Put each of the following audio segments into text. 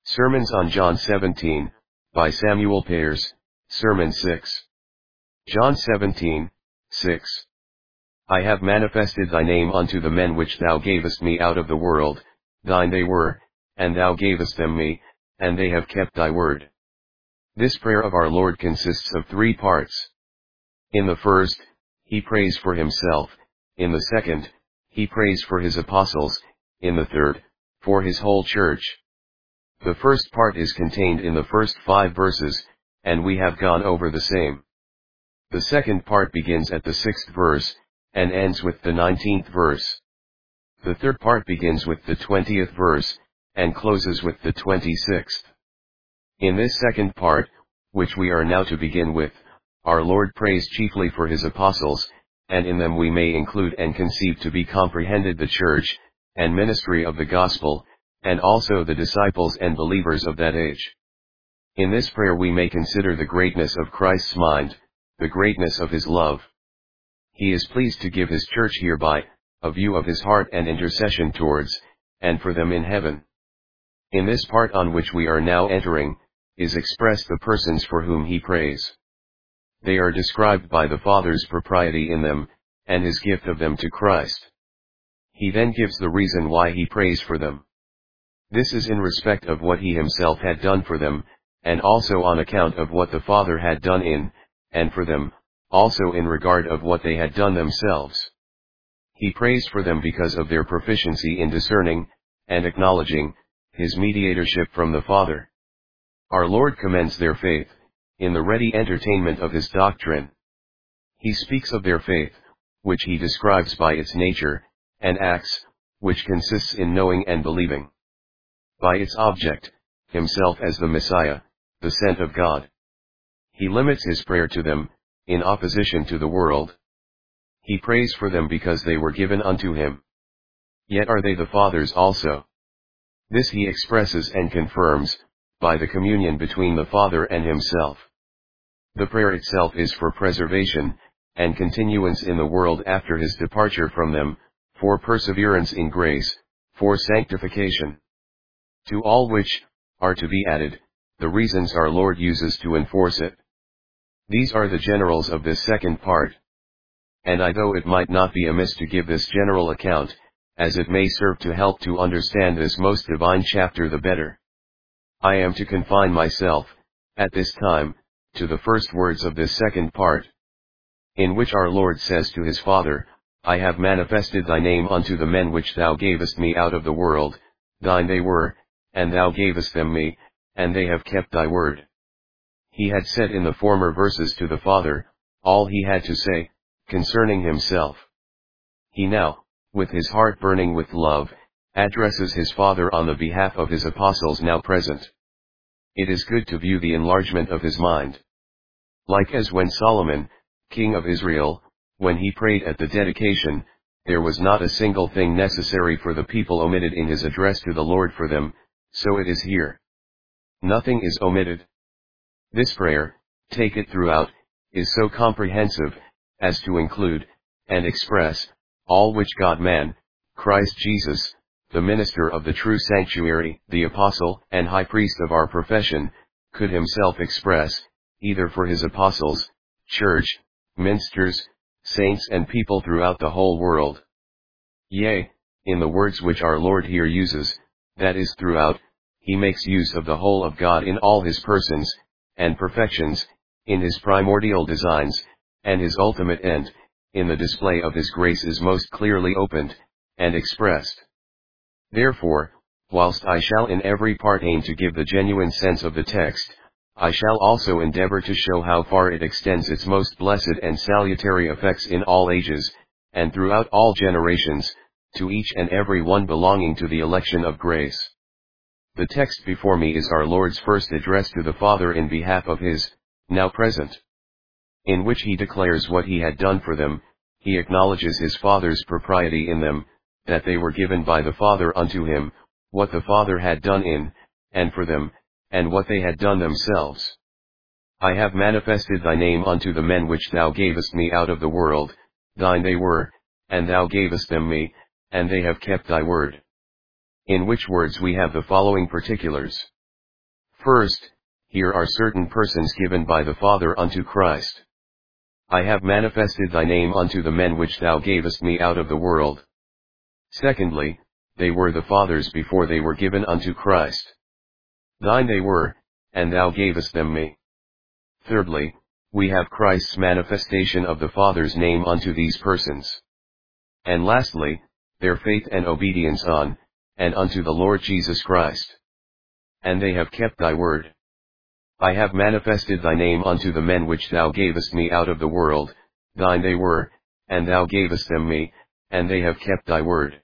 Sermons on John 17, by Samuel Payers, Sermon 6. John 17, 6. I have manifested thy name unto the men which thou gavest me out of the world, thine they were, and thou gavest them me, and they have kept thy word. This prayer of our Lord consists of 3 parts. In the first, he prays for himself; in the second, he prays for his apostles; in the third, for his whole church. The first part is contained in the first 5 verses, and we have gone over the same. The second part begins at the 6th verse, and ends with the 19th verse. The third part begins with the 20th verse, and closes with the 26th. In this second part, which we are now to begin with, our Lord prays chiefly for his apostles, and in them we may include and conceive to be comprehended the church, and ministry of the gospel, and also the disciples and believers of that age. In this prayer we may consider the greatness of Christ's mind, the greatness of his love. He is pleased to give his church hereby a view of his heart and intercession towards, and for them in heaven. In this part on which we are now entering, is expressed the persons for whom he prays. They are described by the Father's propriety in them, and his gift of them to Christ. He then gives the reason why he prays for them. This is in respect of what he himself had done for them, and also on account of what the Father had done in, and for them, also in regard of what they had done themselves. He prays for them because of their proficiency in discerning, and acknowledging, his mediatorship from the Father. Our Lord commends their faith, in the ready entertainment of his doctrine. He speaks of their faith, which he describes by its nature, and acts, which consists in knowing and believing. By its object, himself as the Messiah, the sent of God. He limits his prayer to them, in opposition to the world. He prays for them because they were given unto him. Yet are they the Father's also. This he expresses and confirms, by the communion between the Father and himself. The prayer itself is for preservation, and continuance in the world after his departure from them, for perseverance in grace, for sanctification. To all which, are to be added, the reasons our Lord uses to enforce it. These are the generals of this second part. And though it might not be amiss to give this general account, as it may serve to help to understand this most divine chapter the better, I am to confine myself, at this time, to the first words of this second part, in which our Lord says to his Father, I have manifested thy name unto the men which thou gavest me out of the world, thine they were, and thou gavest them me, and they have kept thy word. He had said in the former verses to the Father, all he had to say, concerning himself. He now, with his heart burning with love, addresses his Father on the behalf of his apostles now present. It is good to view the enlargement of his mind. Like as when Solomon, king of Israel, when he prayed at the dedication, there was not a single thing necessary for the people omitted in his address to the Lord for them, so it is here. Nothing is omitted. This prayer, take it throughout, is so comprehensive, as to include, and express, all which God-man, Christ Jesus, the minister of the true sanctuary, the apostle and high priest of our profession, could himself express, either for his apostles, church, ministers, saints and people throughout the whole world. Yea, in the words which our Lord here uses, that is throughout, he makes use of the whole of God in all his persons, and perfections, in his primordial designs, and his ultimate end, in the display of his grace is most clearly opened, and expressed. Therefore, whilst I shall in every part aim to give the genuine sense of the text, I shall also endeavor to show how far it extends its most blessed and salutary effects in all ages, and throughout all generations, to each and every one belonging to the election of grace. The text before me is our Lord's first address to the Father in behalf of his, now present, in which he declares what he had done for them. He acknowledges his Father's propriety in them, that they were given by the Father unto him, what the Father had done in, and for them, and what they had done themselves. I have manifested thy name unto the men which thou gavest me out of the world, thine they were, and thou gavest them me, and they have kept thy word. In which words we have the following particulars. First, here are certain persons given by the Father unto Christ. I have manifested thy name unto the men which thou gavest me out of the world. Secondly, they were the Father's before they were given unto Christ. Thine they were, and thou gavest them me. Thirdly, we have Christ's manifestation of the Father's name unto these persons. And lastly, their faith and obedience on, and unto the Lord Jesus Christ. And they have kept thy word. I have manifested thy name unto the men which thou gavest me out of the world, thine they were, and thou gavest them me, and they have kept thy word.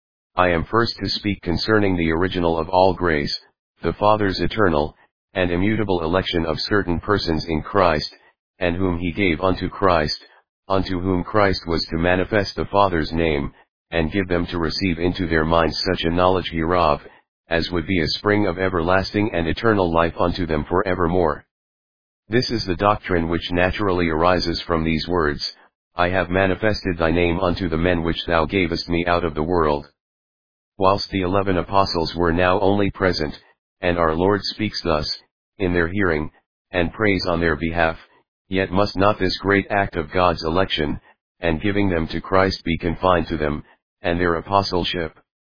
I am first to speak concerning the original of all grace, the Father's eternal, and immutable election of certain persons in Christ, and whom he gave unto Christ, unto whom Christ was to manifest the Father's name, and give them to receive into their minds such a knowledge hereof, as would be a spring of everlasting and eternal life unto them for evermore. This is the doctrine which naturally arises from these words, I have manifested thy name unto the men which thou gavest me out of the world. Whilst the 11 apostles were now only present, and our Lord speaks thus, in their hearing, and prays on their behalf, yet must not this great act of God's election, and giving them to Christ be confined to them, and their apostleship?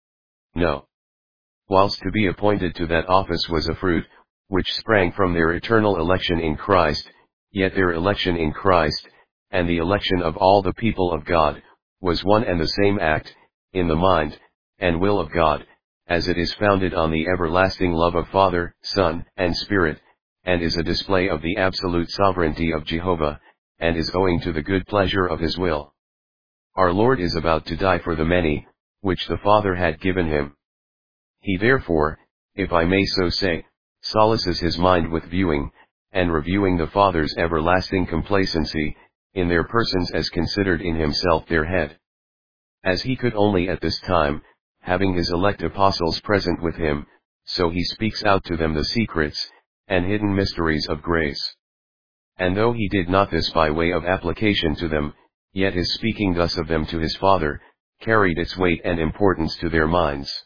No. Whilst to be appointed to that office was a fruit, which sprang from their eternal election in Christ, yet their election in Christ, and the election of all the people of God, was one and the same act, in the mind, and will of God, as it is founded on the everlasting love of Father, Son, and Spirit, and is a display of the absolute sovereignty of Jehovah, and is owing to the good pleasure of his will. Our Lord is about to die for the many, which the Father had given him. He therefore, if I may so say, solaces his mind with viewing, and reviewing the Father's everlasting complacency, in their persons as considered in himself their head. As he could only at this time, having his elect apostles present with him, so he speaks out to them the secrets, and hidden mysteries of grace. And though he did not this by way of application to them, yet his speaking thus of them to his Father, carried its weight and importance to their minds.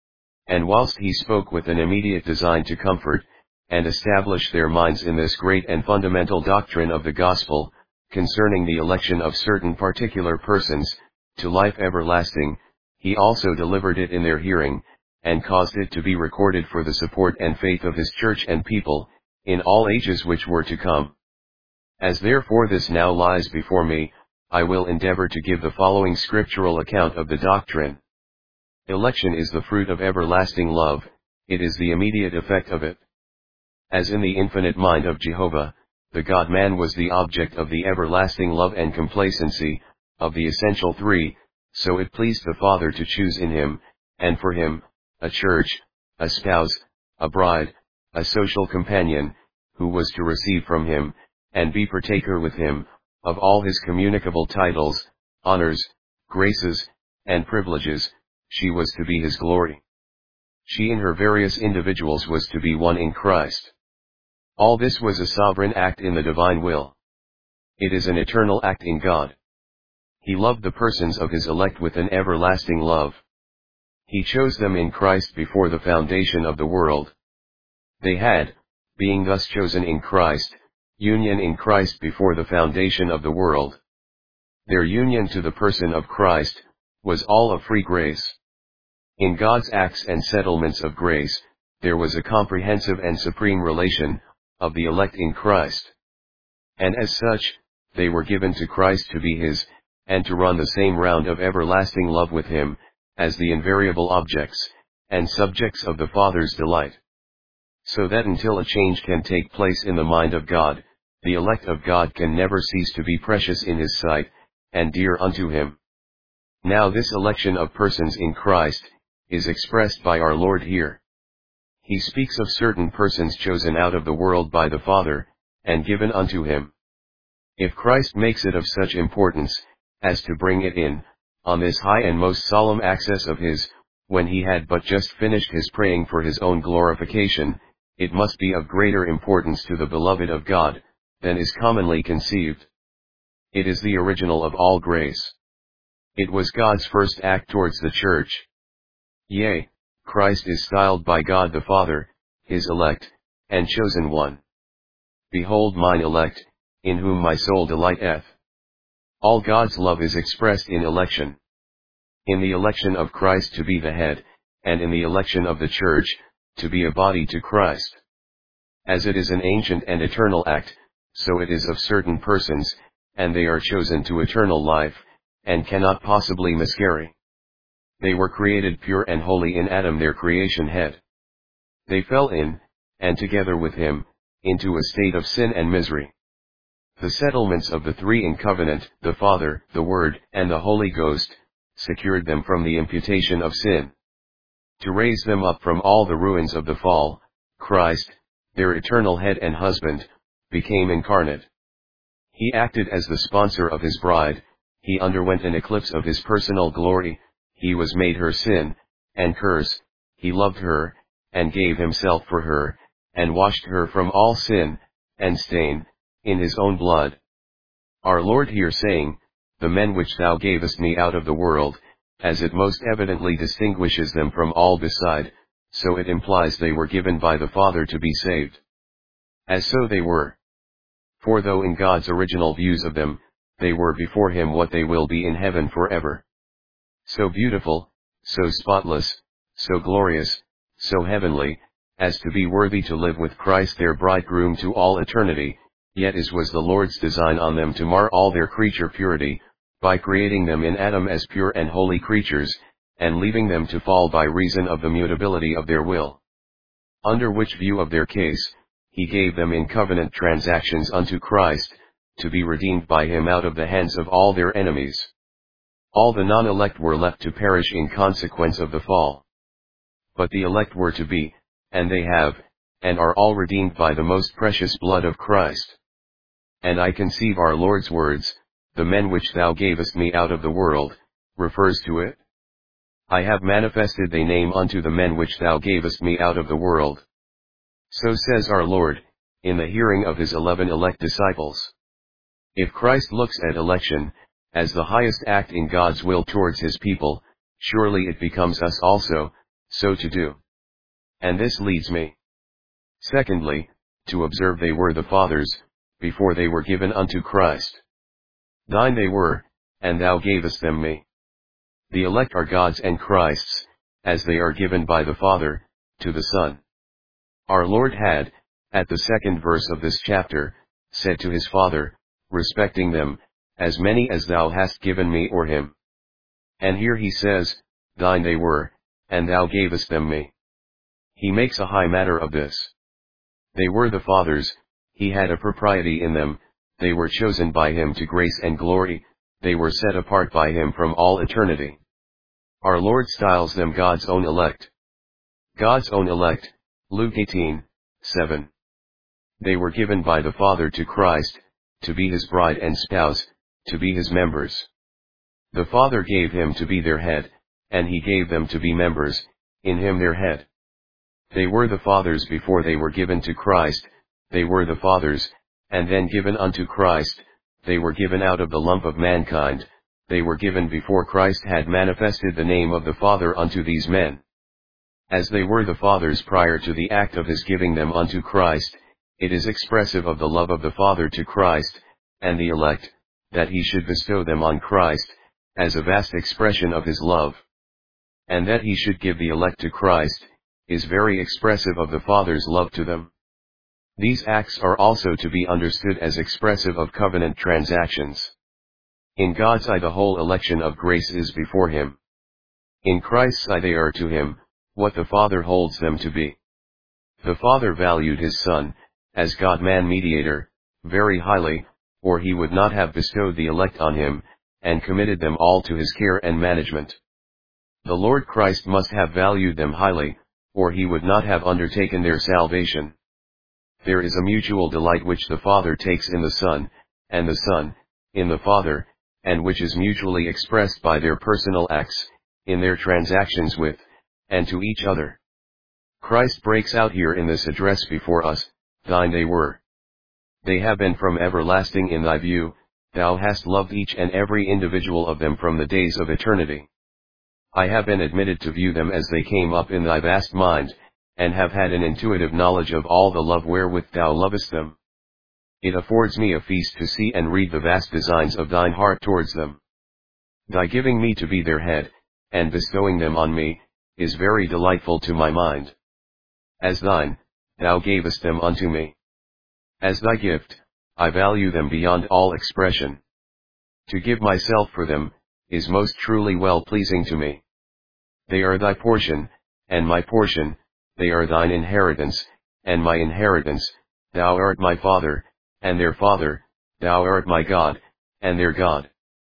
And whilst he spoke with an immediate design to comfort, and establish their minds in this great and fundamental doctrine of the gospel, concerning the election of certain particular persons, to life everlasting, he also delivered it in their hearing, and caused it to be recorded for the support and faith of his church and people, in all ages which were to come. As therefore this now lies before me, I will endeavor to give the following scriptural account of the doctrine. Election is the fruit of everlasting love, it is the immediate effect of it. As in the infinite mind of Jehovah, the God-man was the object of the everlasting love and complacency, of the essential three, so it pleased the Father to choose in him, and for him, a church, a spouse, a bride, a social companion, who was to receive from him, and be partaker with him, of all his communicable titles, honors, graces, and privileges. She was to be his glory. She in her various individuals was to be one in Christ. All this was a sovereign act in the divine will. It is an eternal act in God. He loved the persons of his elect with an everlasting love. He chose them in Christ before the foundation of the world. They had, being thus chosen in Christ, union in Christ before the foundation of the world. Their union to the person of Christ was all of free grace. In God's acts and settlements of grace, there was a comprehensive and supreme relation, of the elect in Christ. And as such, they were given to Christ to be his, and to run the same round of everlasting love with him, as the invariable objects, and subjects of the Father's delight. So that until a change can take place in the mind of God, the elect of God can never cease to be precious in his sight, and dear unto him. Now this election of persons in Christ, is expressed by our Lord here. He speaks of certain persons chosen out of the world by the Father, and given unto him. If Christ makes it of such importance, as to bring it in, on this high and most solemn access of his, when he had but just finished his praying for his own glorification, it must be of greater importance to the beloved of God, than is commonly conceived. It is the original of all grace. It was God's first act towards the church. Yea, Christ is styled by God the Father, his elect, and chosen one. Behold mine elect, in whom my soul delighteth. All God's love is expressed in election. In the election of Christ to be the head, and in the election of the church, to be a body to Christ. As it is an ancient and eternal act, so it is of certain persons, and they are chosen to eternal life, and cannot possibly miscarry. They were created pure and holy in Adam their creation head. They fell in, and together with him, into a state of sin and misery. The settlements of the three in covenant, the Father, the Word, and the Holy Ghost, secured them from the imputation of sin. To raise them up from all the ruins of the fall, Christ, their eternal head and husband, became incarnate. He acted as the sponsor of his bride, he underwent an eclipse of his personal glory, he was made her sin, and curse, he loved her, and gave himself for her, and washed her from all sin, and stain, in his own blood. Our Lord here saying, the men which thou gavest me out of the world, as it most evidently distinguishes them from all beside, so it implies they were given by the Father to be saved. As so they were. For though in God's original views of them, they were before him what they will be in heaven forever. So beautiful, so spotless, so glorious, so heavenly, as to be worthy to live with Christ their bridegroom to all eternity, yet as was the Lord's design on them to mar all their creature purity, by creating them in Adam as pure and holy creatures, and leaving them to fall by reason of the mutability of their will. Under which view of their case, he gave them in covenant transactions unto Christ, to be redeemed by him out of the hands of all their enemies. All the non-elect were left to perish in consequence of the fall. But the elect were to be, and they have, and are all redeemed by the most precious blood of Christ. And I conceive our Lord's words, the men which thou gavest me out of the world, refers to it. I have manifested thy name unto the men which thou gavest me out of the world. So says our Lord, in the hearing of his 11 elect disciples. If Christ looks at election, as the highest act in God's will towards his people, surely it becomes us also, so to do. And this leads me. Secondly, to observe they were the Father's, before they were given unto Christ. Thine they were, and thou gavest them me. The elect are God's and Christ's, as they are given by the Father, to the Son. Our Lord had, at the second verse of this chapter, said to his Father, respecting them, as many as thou hast given me or him. And here he says, thine they were, and thou gavest them me. He makes a high matter of this. They were the Father's, he had a propriety in them, they were chosen by him to grace and glory, they were set apart by him from all eternity. Our Lord styles them God's own elect. God's own elect, Luke 18:7. They were given by the Father to Christ, to be his bride and spouse, to be his members. The Father gave him to be their head, and he gave them to be members, in him their head. They were the Father's before they were given to Christ, they were the Father's, and then given unto Christ, they were given out of the lump of mankind, they were given before Christ had manifested the name of the Father unto these men. As they were the Father's prior to the act of his giving them unto Christ, it is expressive of the love of the Father to Christ, and the elect, that he should bestow them on Christ, as a vast expression of his love. And that he should give the elect to Christ, is very expressive of the Father's love to them. These acts are also to be understood as expressive of covenant transactions. In God's eye the whole election of grace is before him. In Christ's eye they are to him, what the Father holds them to be. The Father valued his Son, as God-man mediator, very highly, or he would not have bestowed the elect on him, and committed them all to his care and management. The Lord Christ must have valued them highly, or he would not have undertaken their salvation. There is a mutual delight which the Father takes in the Son, and the Son, in the Father, and which is mutually expressed by their personal acts, in their transactions with, and to each other. Christ breaks out here in this address before us, thine they were. They have been from everlasting in thy view, thou hast loved each and every individual of them from the days of eternity. I have been admitted to view them as they came up in thy vast mind, and have had an intuitive knowledge of all the love wherewith thou lovest them. It affords me a feast to see and read the vast designs of thine heart towards them. Thy giving me to be their head, and bestowing them on me, is very delightful to my mind. As thine, thou gavest them unto me. As thy gift, I value them beyond all expression. To give myself for them, is most truly well pleasing to me. They are thy portion, and my portion, they are thine inheritance, and my inheritance, thou art my Father, and their Father, thou art my God, and their God.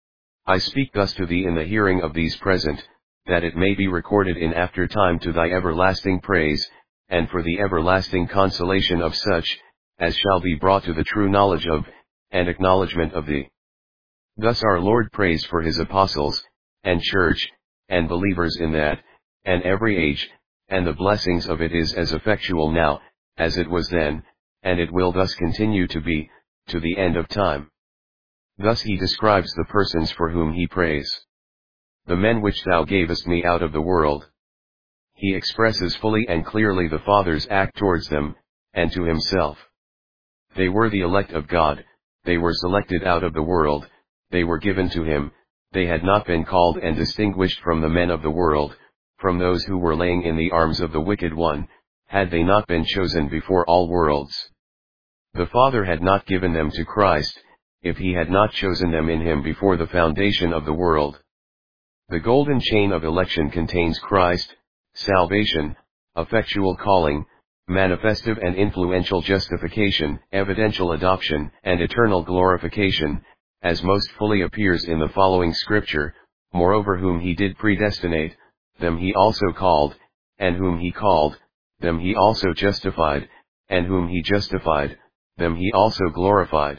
I speak thus to thee in the hearing of these present, that it may be recorded in after time to thy everlasting praise, and for the everlasting consolation of such, as shall be brought to the true knowledge of, and acknowledgement of thee. Thus our Lord prays for his apostles, and church, and believers in that, and every age, and the blessings of it is as effectual now, as it was then, and it will thus continue to be, to the end of time. Thus he describes the persons for whom he prays. The men which thou gavest me out of the world. He expresses fully and clearly the Father's act towards them, and to himself. They were the elect of God, they were selected out of the world, they were given to him, they had not been called and distinguished from the men of the world, from those who were laying in the arms of the wicked one, had they not been chosen before all worlds. The Father had not given them to Christ, if he had not chosen them in him before the foundation of the world. The golden chain of election contains Christ, salvation, effectual calling, manifestive and influential justification, evidential adoption, and eternal glorification, as most fully appears in the following scripture, moreover whom he did predestinate, them he also called, and whom he called, them he also justified, and whom he justified, them he also glorified.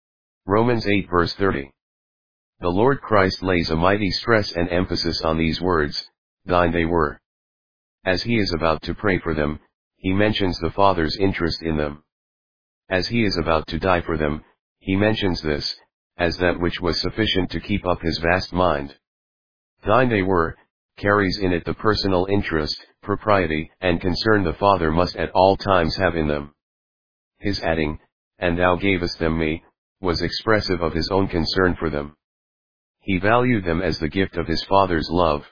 Romans 8 verse 30. The Lord Christ lays a mighty stress and emphasis on these words, thine they were. As he is about to pray for them, he mentions the Father's interest in them. As he is about to die for them, he mentions this, as that which was sufficient to keep up his vast mind. Thine they were, carries in it the personal interest, propriety, and concern the Father must at all times have in them. His adding, and thou gavest them me, was expressive of his own concern for them. He valued them as the gift of his Father's love.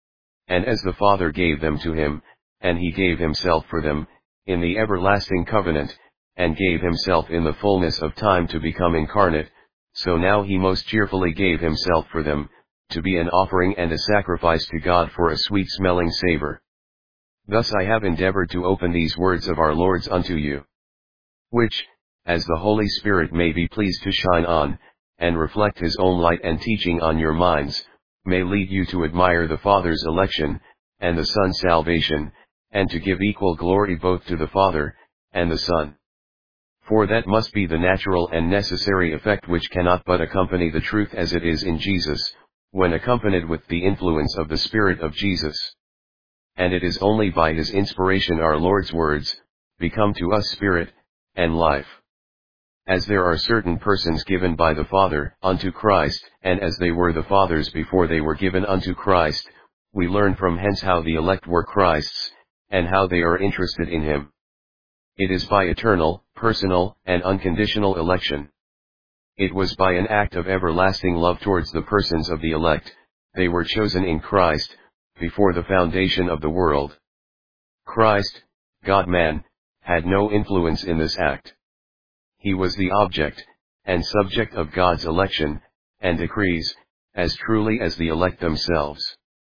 And as the Father gave them to him, and he gave himself for them, in the everlasting covenant, and gave himself in the fullness of time to become incarnate, so now he most cheerfully gave himself for them, to be an offering and a sacrifice to God for a sweet-smelling savor. Thus I have endeavored to open these words of our Lord's unto you, which, as the Holy Spirit may be pleased to shine on, and reflect his own light and teaching on your minds, may lead you to admire the Father's election, and the Son's salvation, and to give equal glory both to the Father, and the Son. For that must be the natural and necessary effect which cannot but accompany the truth as it is in Jesus, when accompanied with the influence of the Spirit of Jesus. And it is only by his inspiration our Lord's words, become to us spirit, and life. As there are certain persons given by the Father unto Christ, and as they were the Father's before they were given unto Christ, we learn from hence how the elect were Christ's, and how they are interested in him. It is by eternal, personal, and unconditional election. It was by an act of everlasting love towards the persons of the elect, they were chosen in Christ, before the foundation of the world. Christ, God-man, had no influence in this act. He was the object, and subject of God's election, and decrees, as truly as the elect themselves.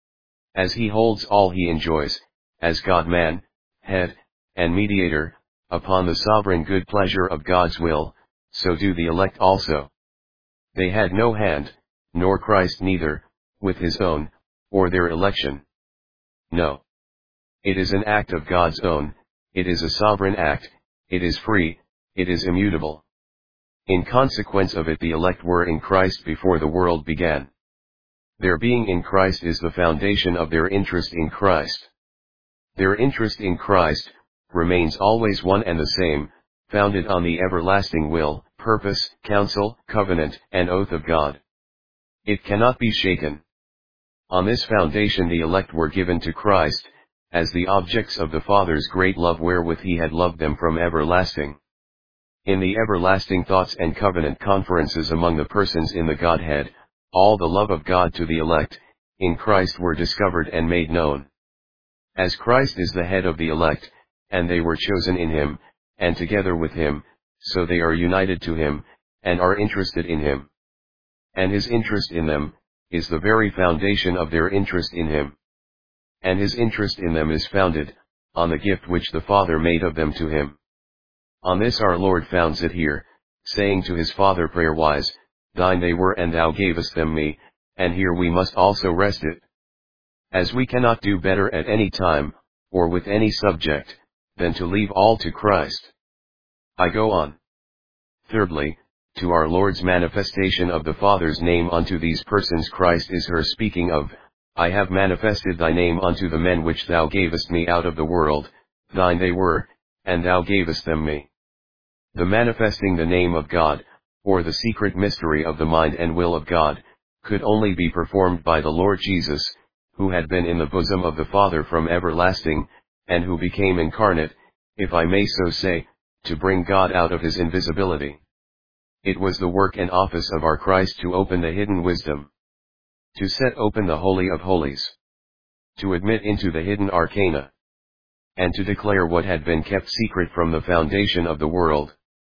As he holds all he enjoys, as God-man, head, and mediator, upon the sovereign good pleasure of God's will, so do the elect also. They had no hand, nor Christ neither, with his own, or their election. No. It is an act of God's own, it is a sovereign act, it is free, it is immutable. In consequence of it the elect were in Christ before the world began. Their being in Christ is the foundation of their interest in Christ. Their interest in Christ remains always one and the same, founded on the everlasting will, purpose, counsel, covenant, and oath of God. It cannot be shaken. On this foundation the elect were given to Christ, as the objects of the Father's great love wherewith he had loved them from everlasting. In the everlasting thoughts and covenant conferences among the persons in the Godhead, all the love of God to the elect, in Christ were discovered and made known. As Christ is the head of the elect, and they were chosen in him, and together with him, so they are united to him, and are interested in him. And his interest in them, is the very foundation of their interest in him. And his interest in them is founded, on the gift which the Father made of them to him. On this our Lord founds it here, saying to his Father prayer-wise, Thine they were and thou gavest them me, and here we must also rest it. As we cannot do better at any time, or with any subject, than to leave all to Christ. I go on. Thirdly, to our Lord's manifestation of the Father's name unto these persons Christ is her speaking of, I have manifested thy name unto the men which thou gavest me out of the world, thine they were, and thou gavest them me. The manifesting the name of God, or the secret mystery of the mind and will of God, could only be performed by the Lord Jesus, who had been in the bosom of the Father from everlasting, and who became incarnate, if I may so say, to bring God out of his invisibility. It was the work and office of our Christ to open the hidden wisdom, to set open the Holy of Holies, to admit into the hidden arcana, and to declare what had been kept secret from the foundation of the world.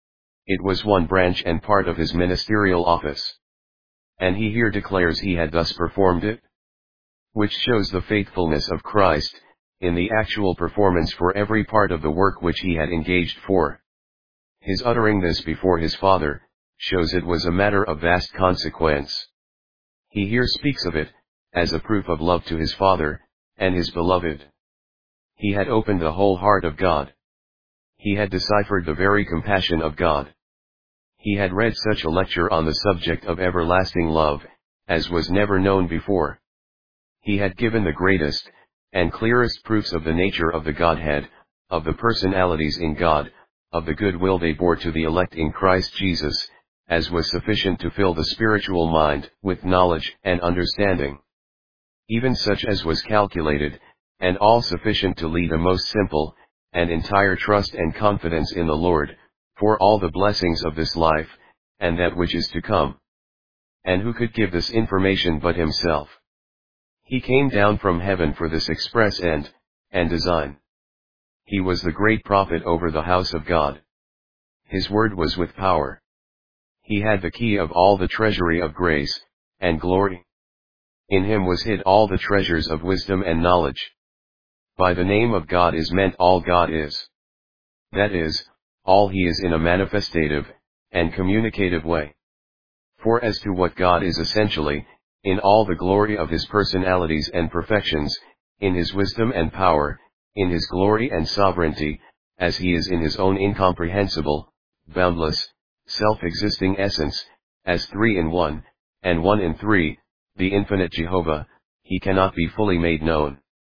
It was one branch and part of his ministerial office. And he here declares he had thus performed it, which shows the faithfulness of Christ, in the actual performance for every part of the work which he had engaged for. His uttering this before his Father, shows it was a matter of vast consequence. He here speaks of it, as a proof of love to his Father, and his beloved. He had opened the whole heart of God. He had deciphered the very compassion of God. He had read such a lecture on the subject of everlasting love, as was never known before. He had given the greatest, and clearest proofs of the nature of the Godhead, of the personalities in God, of the good will they bore to the elect in Christ Jesus, as was sufficient to fill the spiritual mind with knowledge and understanding. Even such as was calculated, and all sufficient to lead a most simple, and entire trust and confidence in the Lord, for all the blessings of this life, and that which is to come. And who could give this information but himself? He came down from heaven for this express end, and design. He was the great prophet over the house of God. His word was with power. He had the key of all the treasury of grace, and glory. In him was hid all the treasures of wisdom and knowledge. By the name of God is meant all God is. That is, all he is in a manifestative, and communicative way. For as to what God is essentially, in all the glory of his personalities and perfections, in his wisdom and power, in his glory and sovereignty, as he is in his own incomprehensible, boundless, self-existing essence, as three in one, and one in three, the infinite Jehovah, he cannot be fully made known.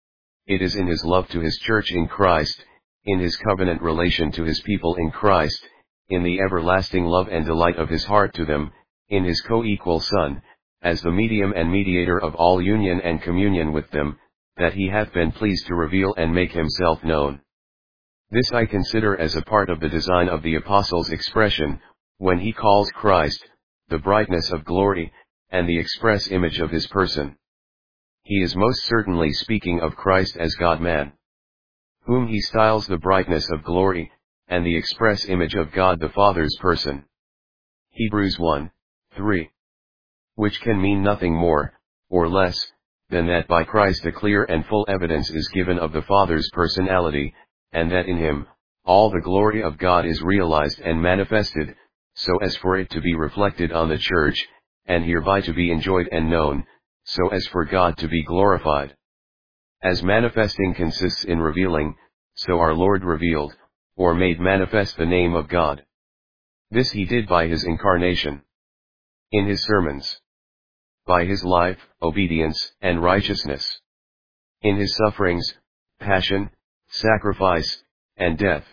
It is in his love to his church in Christ, in his covenant relation to his people in Christ, in the everlasting love and delight of his heart to them, in his co-equal Son, as the medium and mediator of all union and communion with them, that he hath been pleased to reveal and make himself known. This I consider as a part of the design of the Apostle's expression, when he calls Christ, the brightness of glory, and the express image of his person. He is most certainly speaking of Christ as God-man, whom he styles the brightness of glory, and the express image of God the Father's person. Hebrews 1:3. Which can mean nothing more, or less, than that by Christ a clear and full evidence is given of the Father's personality, and that in him, all the glory of God is realized and manifested, so as for it to be reflected on the church, and hereby to be enjoyed and known, so as for God to be glorified. As manifesting consists in revealing, so our Lord revealed, or made manifest the name of God. This he did by his incarnation. In his sermons. By his life, obedience, and righteousness. In his sufferings, passion, sacrifice, and death.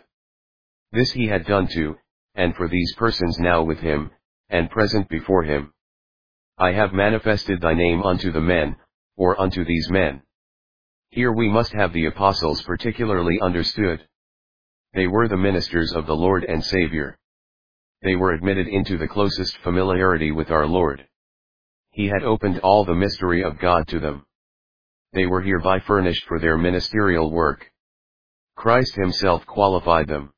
This he had done to, and for these persons now with him, and present before him. I have manifested thy name unto the men, or unto these men. Here we must have the apostles particularly understood. They were the ministers of the Lord and Savior. They were admitted into the closest familiarity with our Lord. He had opened all the mystery of God to them. They were hereby furnished for their ministerial work. Christ himself qualified them.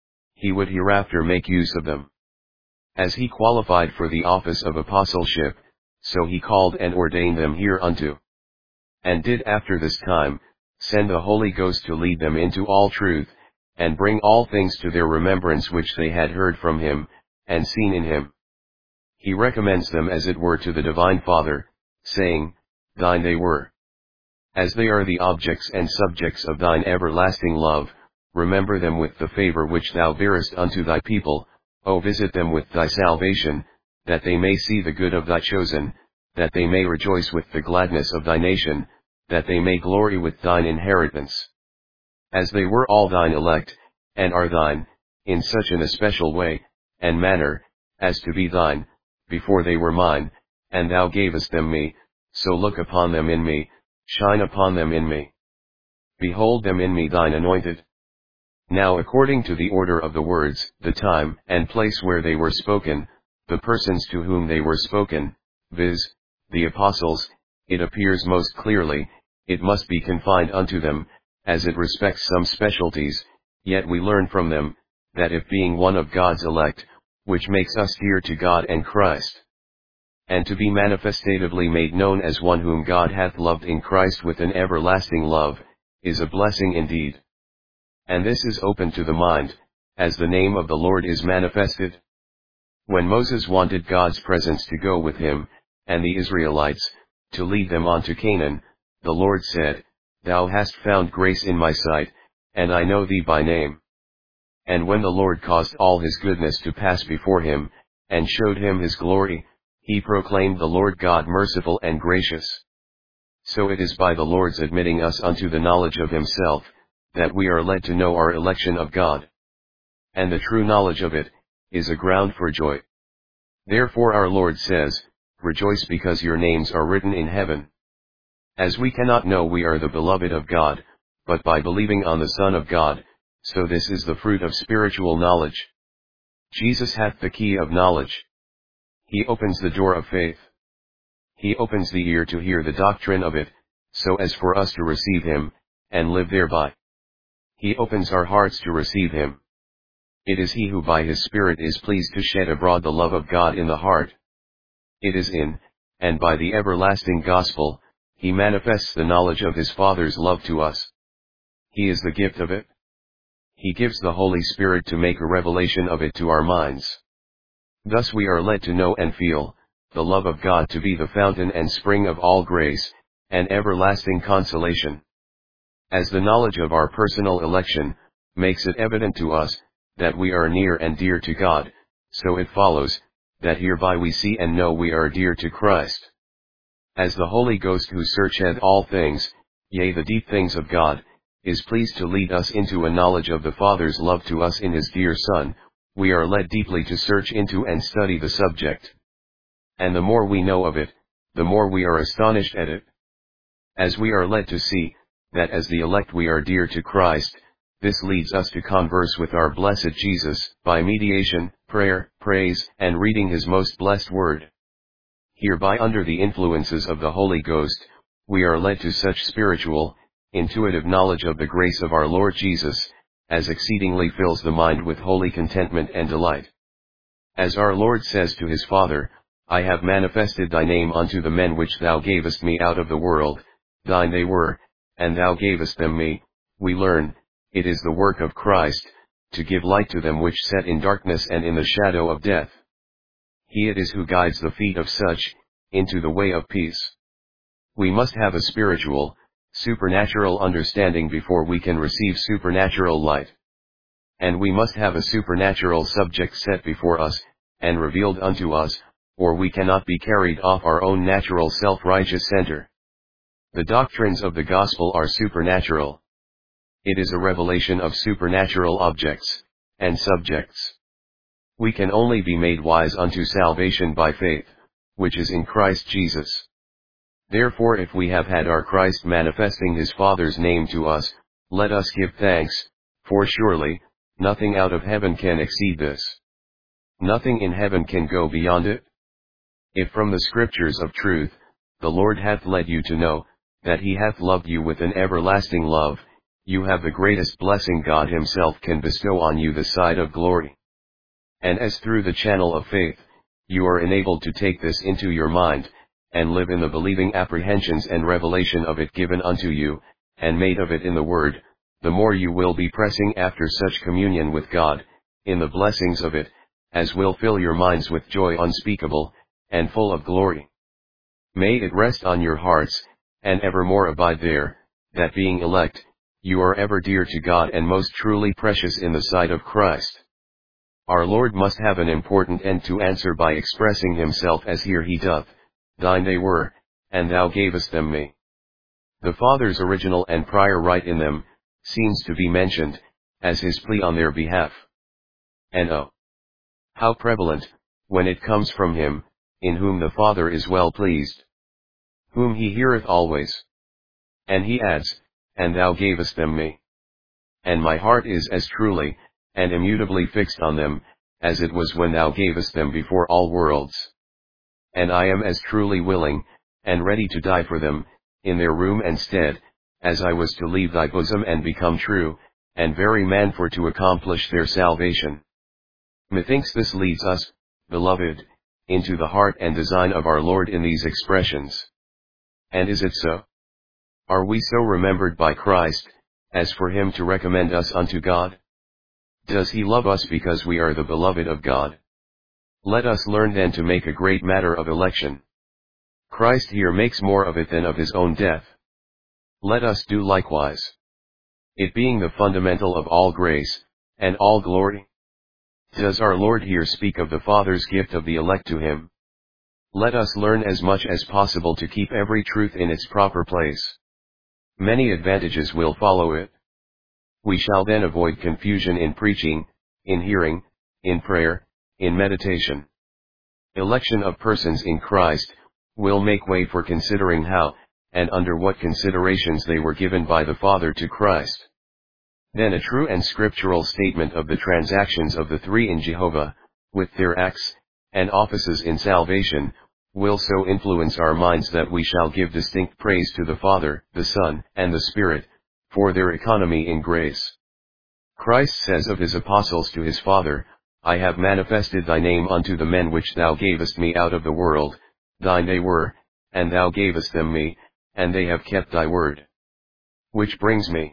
He would hereafter make use of them. As he qualified for the office of apostleship, so he called and ordained them hereunto. And did after this time, send the Holy Ghost to lead them into all truth, and bring all things to their remembrance which they had heard from him, and seen in him. He recommends them as it were to the divine Father, saying, Thine they were. As they are the objects and subjects of thine everlasting love, remember them with the favor which thou bearest unto thy people, O visit them with thy salvation, that they may see the good of thy chosen, that they may rejoice with the gladness of thy nation, that they may glory with thine inheritance. As they were all thine elect, and are thine, in such an especial way, and manner, as to be thine, before they were mine, and thou gavest them me, so look upon them in me, shine upon them in me. Behold them in me thine anointed. Now according to the order of the words, the time and place where they were spoken, the persons to whom they were spoken, viz., the apostles, it appears most clearly, it must be confined unto them, as it respects some specialties, yet we learn from them, that if being one of God's elect, which makes us dear to God and Christ, and to be manifestatively made known as one whom God hath loved in Christ with an everlasting love, is a blessing indeed. And this is open to the mind, as the name of the Lord is manifested. When Moses wanted God's presence to go with him, and the Israelites, to lead them on to Canaan, the Lord said, Thou hast found grace in my sight, and I know thee by name. And when the Lord caused all his goodness to pass before him, and showed him his glory, he proclaimed the Lord God merciful and gracious. So it is by the Lord's admitting us unto the knowledge of himself, that we are led to know our election of God. And the true knowledge of it, is a ground for joy. Therefore our Lord says, Rejoice because your names are written in heaven. As we cannot know we are the beloved of God, but by believing on the Son of God, so this is the fruit of spiritual knowledge. Jesus hath the key of knowledge. He opens the door of faith. He opens the ear to hear the doctrine of it, so as for us to receive him, and live thereby. He opens our hearts to receive him. It is he who by his Spirit is pleased to shed abroad the love of God in the heart. It is in, and by the everlasting gospel, he manifests the knowledge of his Father's love to us. He is the gift of it. He gives the Holy Spirit to make a revelation of it to our minds. Thus we are led to know and feel, the love of God to be the fountain and spring of all grace, and everlasting consolation. As the knowledge of our personal election, makes it evident to us, that we are near and dear to God, so it follows, that hereby we see and know we are dear to Christ. As the Holy Ghost who searcheth all things, yea the deep things of God, is pleased to lead us into a knowledge of the Father's love to us in his dear Son, we are led deeply to search into and study the subject. And the more we know of it, the more we are astonished at it. As we are led to see, that as the elect we are dear to Christ, this leads us to converse with our blessed Jesus, by mediation, prayer, praise, and reading his most blessed word. Hereby under the influences of the Holy Ghost, we are led to such spiritual, intuitive knowledge of the grace of our Lord Jesus, as exceedingly fills the mind with holy contentment and delight. As our Lord says to his Father, I have manifested thy name unto the men which thou gavest me out of the world, thine they were, and thou gavest them me, we learn, it is the work of Christ, to give light to them which sat in darkness and in the shadow of death. He it is who guides the feet of such, into the way of peace. We must have a spiritual, supernatural understanding before we can receive supernatural light. And we must have a supernatural subject set before us, and revealed unto us, or we cannot be carried off our own natural self-righteous center. The doctrines of the gospel are supernatural. It is a revelation of supernatural objects, and subjects. We can only be made wise unto salvation by faith, which is in Christ Jesus. Therefore if we have had our Christ manifesting his Father's name to us, let us give thanks, for surely, nothing out of heaven can exceed this. Nothing in heaven can go beyond it. If from the scriptures of truth, the Lord hath led you to know, that he hath loved you with an everlasting love, you have the greatest blessing God himself can bestow on you, the side of glory. And as through the channel of faith, you are enabled to take this into your mind, and live in the believing apprehensions and revelation of it given unto you, and made of it in the word, the more you will be pressing after such communion with God, in the blessings of it, as will fill your minds with joy unspeakable, and full of glory. May it rest on your hearts, and evermore abide there, that being elect, you are ever dear to God and most truly precious in the sight of Christ. Our Lord must have an important end to answer by expressing himself as here he doth, thine they were, and thou gavest them me. The Father's original and prior right in them, seems to be mentioned, as his plea on their behalf. And oh, how prevalent, when it comes from him, in whom the Father is well pleased, whom he heareth always. And he adds, and thou gavest them me. And my heart is as truly, and immutably fixed on them, as it was when thou gavest them before all worlds. And I am as truly willing, and ready to die for them, in their room and stead, as I was to leave thy bosom and become true, and very man for to accomplish their salvation. Methinks this leads us, beloved, into the heart and design of our Lord in these expressions. And is it so? Are we so remembered by Christ, as for him to recommend us unto God? Does he love us because we are the beloved of God? Let us learn then to make a great matter of election. Christ here makes more of it than of his own death. Let us do likewise. It being the fundamental of all grace, and all glory. Does our Lord here speak of the Father's gift of the elect to him? Let us learn as much as possible to keep every truth in its proper place. Many advantages will follow it. We shall then avoid confusion in preaching, in hearing, in prayer, in meditation. Election of persons in Christ, will make way for considering how, and under what considerations they were given by the Father to Christ. Then a true and scriptural statement of the transactions of the three in Jehovah, with their acts, and offices in salvation, will so influence our minds that we shall give distinct praise to the Father, the Son, and the Spirit, for their economy in grace. Christ says of his apostles to his Father, I have manifested thy name unto the men which thou gavest me out of the world, thine they were, and thou gavest them me, and they have kept thy word. Which brings me,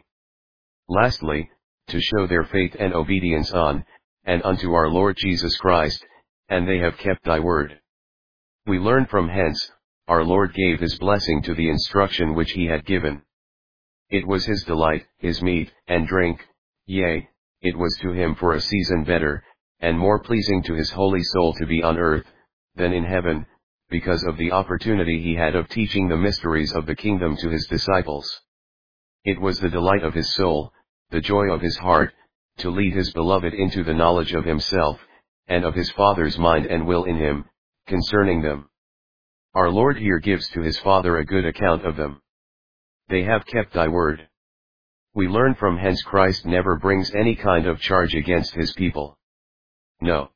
lastly, to show their faith and obedience on, and unto our Lord Jesus Christ, and they have kept thy word. We learn from hence, our Lord gave his blessing to the instruction which he had given. It was his delight, his meat, and drink, yea, it was to him for a season better, and more pleasing to his holy soul to be on earth, than in heaven, because of the opportunity he had of teaching the mysteries of the kingdom to his disciples. It was the delight of his soul, the joy of his heart, to lead his beloved into the knowledge of himself, and of his Father's mind and will in him, concerning them. Our Lord here gives to his Father a good account of them. They have kept thy word. We learn from hence Christ never brings any kind of charge against his people. No.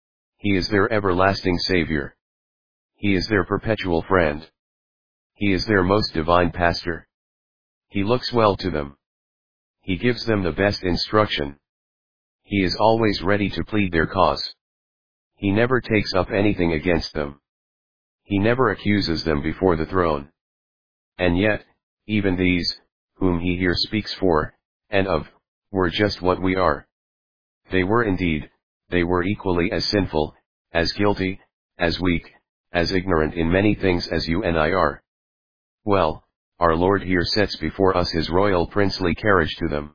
He is their everlasting Savior. He is their perpetual friend. He is their most divine pastor. He looks well to them. He gives them the best instruction. He is always ready to plead their cause. He never takes up anything against them. He never accuses them before the throne. And yet, even these, whom he here speaks for, and of, were just what we are. They were indeed, they were equally as sinful, as guilty, as weak, as ignorant in many things as you and I are. Well, our Lord here sets before us his royal princely carriage to them.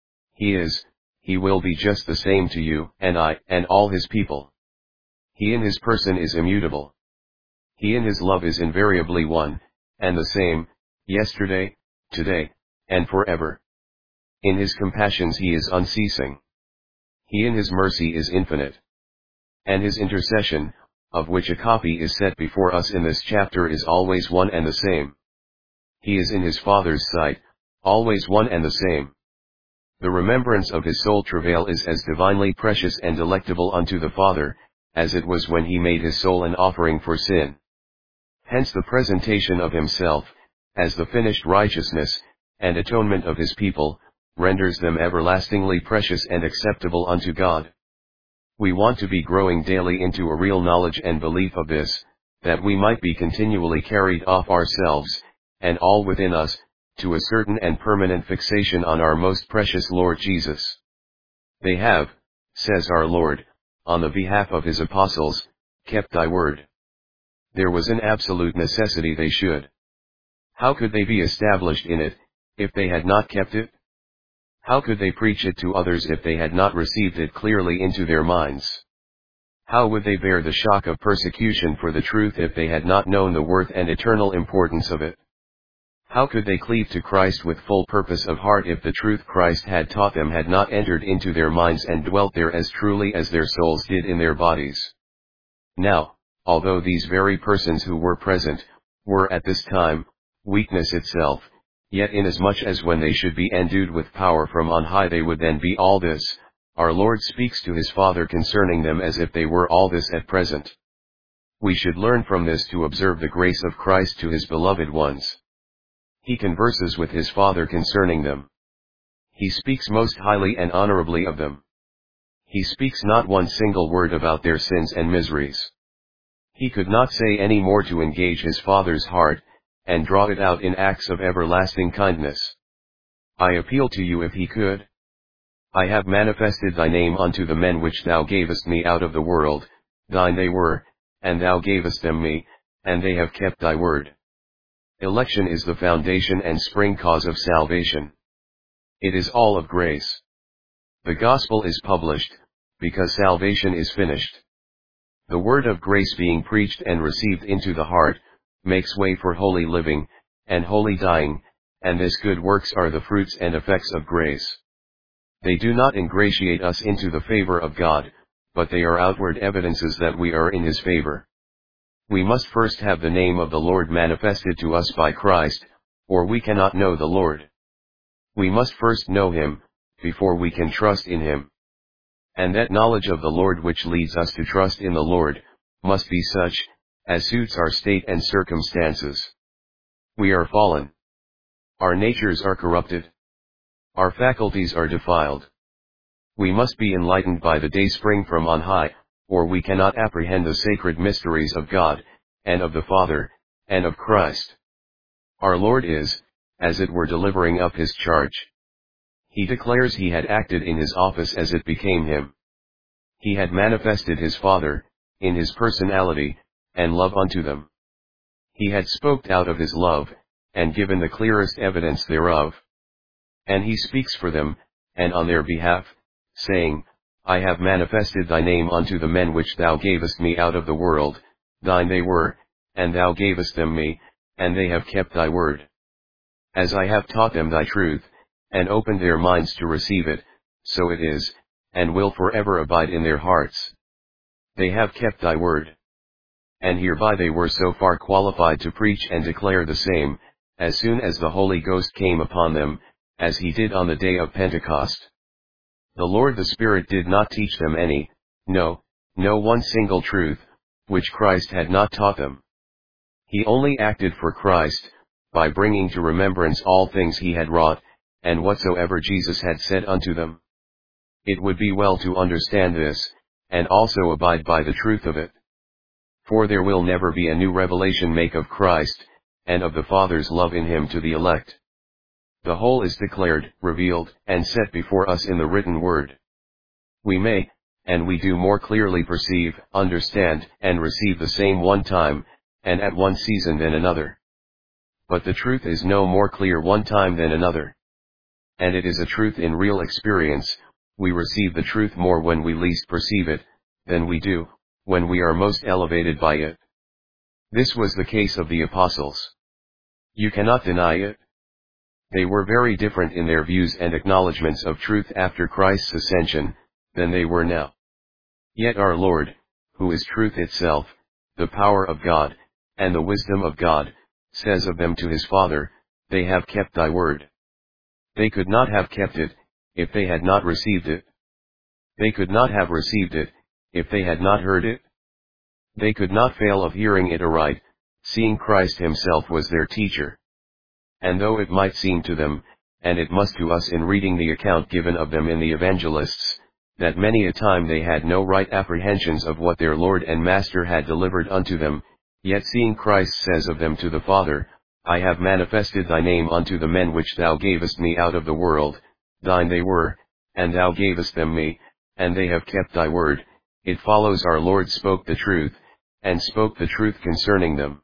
He will be just the same to you, and I, and all his people. He in his person is immutable. He in his love is invariably one, and the same, yesterday, today, and forever. In his compassions he is unceasing. He in his mercy is infinite. And his intercession, of which a copy is set before us in this chapter, is always one and the same. He is in his Father's sight, always one and the same. The remembrance of his soul travail is as divinely precious and delectable unto the Father, as it was when he made his soul an offering for sin. Hence the presentation of himself, as the finished righteousness, and atonement of his people, renders them everlastingly precious and acceptable unto God. We want to be growing daily into a real knowledge and belief of this, that we might be continually carried off ourselves, and all within us, to a certain and permanent fixation on our most precious Lord Jesus. They have, says our Lord, on the behalf of his apostles, kept thy word. There was an absolute necessity they should. How could they be established in it, if they had not kept it? How could they preach it to others if they had not received it clearly into their minds? How would they bear the shock of persecution for the truth if they had not known the worth and eternal importance of it? How could they cleave to Christ with full purpose of heart if the truth Christ had taught them had not entered into their minds and dwelt there as truly as their souls did in their bodies? Now, although these very persons who were present, were at this time, weakness itself, yet inasmuch as when they should be endued with power from on high they would then be all this, our Lord speaks to his Father concerning them as if they were all this at present. We should learn from this to observe the grace of Christ to his beloved ones. He converses with his Father concerning them. He speaks most highly and honorably of them. He speaks not one single word about their sins and miseries. He could not say any more to engage his Father's heart, and draw it out in acts of everlasting kindness. I appeal to you if he could. I have manifested thy name unto the men which thou gavest me out of the world, thine they were, and thou gavest them me, and they have kept thy word. Election is the foundation and spring cause of salvation. It is all of grace. The gospel is published, because salvation is finished. The word of grace being preached and received into the heart, makes way for holy living, and holy dying, and this good works are the fruits and effects of grace. They do not ingratiate us into the favor of God, but they are outward evidences that we are in his favor. We must first have the name of the Lord manifested to us by Christ, or we cannot know the Lord. We must first know him, before we can trust in him. And that knowledge of the Lord which leads us to trust in the Lord, must be such, as suits our state and circumstances. We are fallen. Our natures are corrupted. Our faculties are defiled. We must be enlightened by the dayspring from on high, or we cannot apprehend the sacred mysteries of God, and of the Father, and of Christ. Our Lord is, as it were, delivering up his charge. He declares he had acted in his office as it became him. He had manifested his Father, in his personality, and love unto them. He had spoke out of his love, and given the clearest evidence thereof. And he speaks for them, and on their behalf, saying, I have manifested thy name unto the men which thou gavest me out of the world, thine they were, and thou gavest them me, and they have kept thy word. As I have taught them thy truth, and opened their minds to receive it, so it is, and will forever abide in their hearts. They have kept thy word. And hereby they were so far qualified to preach and declare the same, as soon as the Holy Ghost came upon them, as he did on the day of Pentecost. The Lord the Spirit did not teach them any, no one single truth, which Christ had not taught them. He only acted for Christ, by bringing to remembrance all things he had wrought, and whatsoever Jesus had said unto them. It would be well to understand this, and also abide by the truth of it. For there will never be a new revelation make of Christ, and of the Father's love in him to the elect. The whole is declared, revealed, and set before us in the written word. We may, and we do more clearly perceive, understand, and receive the same one time, and at one season than another. But the truth is no more clear one time than another. And it is a truth in real experience, we receive the truth more when we least perceive it, than we do, when we are most elevated by it. This was the case of the apostles. You cannot deny it. They were very different in their views and acknowledgments of truth after Christ's ascension, than they were now. Yet our Lord, who is truth itself, the power of God, and the wisdom of God, says of them to his Father, they have kept thy word. They could not have kept it, if they had not received it. They could not have received it, if they had not heard it. They could not fail of hearing it aright, seeing Christ himself was their teacher. And though it might seem to them, and it must to us in reading the account given of them in the evangelists, that many a time they had no right apprehensions of what their Lord and Master had delivered unto them, yet seeing Christ says of them to the Father, I have manifested thy name unto the men which thou gavest me out of the world, thine they were, and thou gavest them me, and they have kept thy word, it follows our Lord spoke the truth, and spoke the truth concerning them.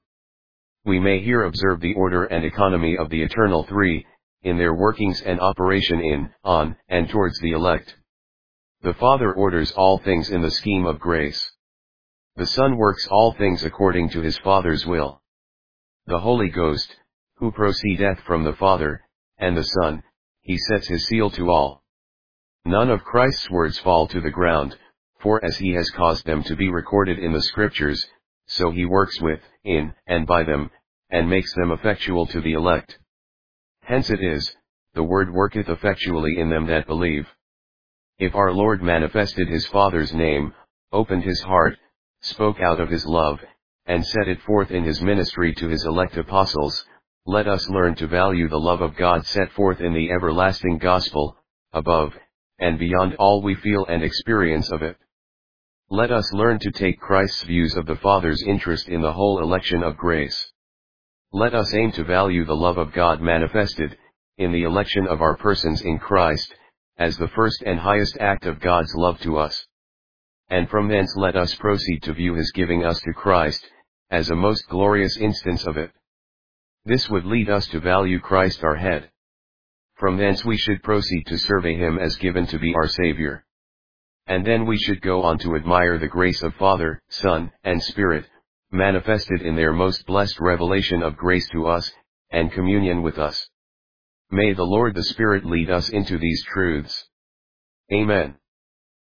We may here observe the order and economy of the eternal three, in their workings and operation in, on, and towards the elect. The Father orders all things in the scheme of grace. The Son works all things according to his Father's will. The Holy Ghost, who proceedeth from the Father, and the Son, he sets his seal to all. None of Christ's words fall to the ground, for as he has caused them to be recorded in the Scriptures, so he works with, in, and by them, and makes them effectual to the elect. Hence it is, the word worketh effectually in them that believe. If our Lord manifested his Father's name, opened his heart, spoke out of his love, and set it forth in his ministry to his elect apostles, let us learn to value the love of God set forth in the everlasting gospel, above, and beyond all we feel and experience of it. Let us learn to take Christ's views of the Father's interest in the whole election of grace. Let us aim to value the love of God manifested, in the election of our persons in Christ, as the first and highest act of God's love to us. And from thence let us proceed to view his giving us to Christ, as a most glorious instance of it. This would lead us to value Christ our head. From thence we should proceed to survey him as given to be our Savior. And then we should go on to admire the grace of Father, Son, and Spirit, manifested in their most blessed revelation of grace to us, and communion with us. May the Lord the Spirit lead us into these truths. Amen.